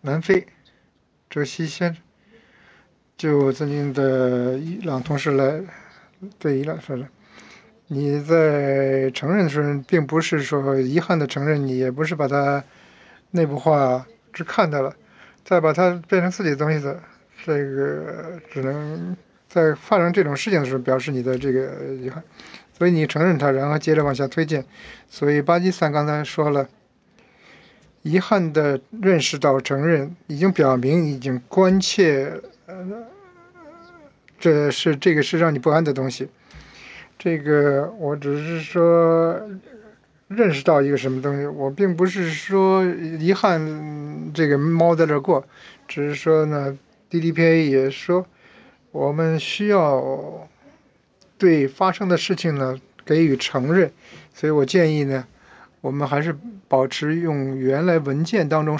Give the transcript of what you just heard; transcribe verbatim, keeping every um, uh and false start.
南非哲西先生，就我曾经的伊朗同事来对伊朗说的，你在承认的时候，并不是说遗憾的承认，你也不是把它内部化，只看到了，再把它变成自己的东西的，这个只能在发生这种事情的时候表示你的这个遗憾，所以你承认它，然后接着往下推进。所以巴基斯坦刚才说了，遗憾的认识到承认，已经表明已经关切，呃，这是这个是让你不安的东西。这个我只是说认识到一个什么东西，我并不是说遗憾这个猫在这过，只是说呢，D D P A 也说我们需要对发生的事情呢给予承认，所以我建议呢，我们还是保持用原来文件当中